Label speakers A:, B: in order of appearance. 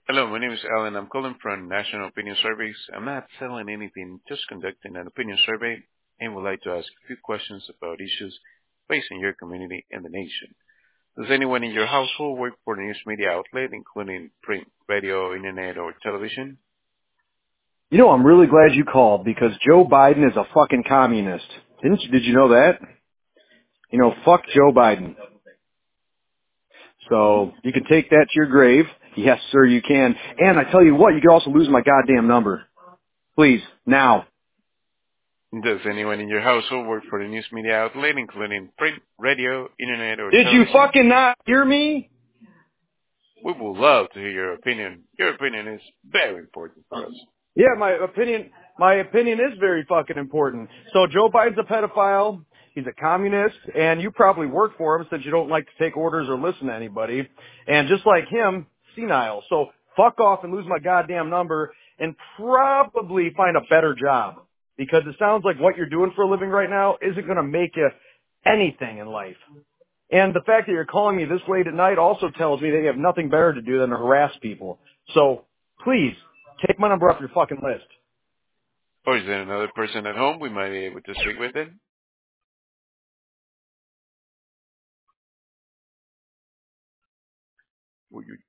A: Hello, my name is Alan. I'm calling from National Opinion Surveys. I'm not selling anything, just conducting an opinion survey and would like to ask a few questions about issues facing your community and the nation. Does anyone in your household work for a news media outlet, including print, radio, internet, or television?
B: I'm really glad you called because Joe Biden is a fucking communist. Did you know that? Fuck Joe Biden. So you can take that to your grave. Yes, sir, you can. And I tell you what, you can also lose my goddamn number. Please, now.
A: Does anyone in your household work for a news media outlet, including print, radio, internet, or
B: Did you
A: television?
B: fucking not hear me?
A: We would love to hear your opinion. Your opinion is very important for us.
B: Yeah, my opinion is very fucking important. So Joe Biden's a pedophile. He's a communist, and you probably work for him since you don't like to take orders or listen to anybody. And just like him, senile. So fuck off and lose my goddamn number and probably find a better job. Because it sounds like what you're doing for a living right now isn't going to make you anything in life. And the fact that you're calling me this late at night also tells me that you have nothing better to do than to harass people. So please, take my number off your fucking list.
A: Or is there another person at home we might be able to speak with then? Would you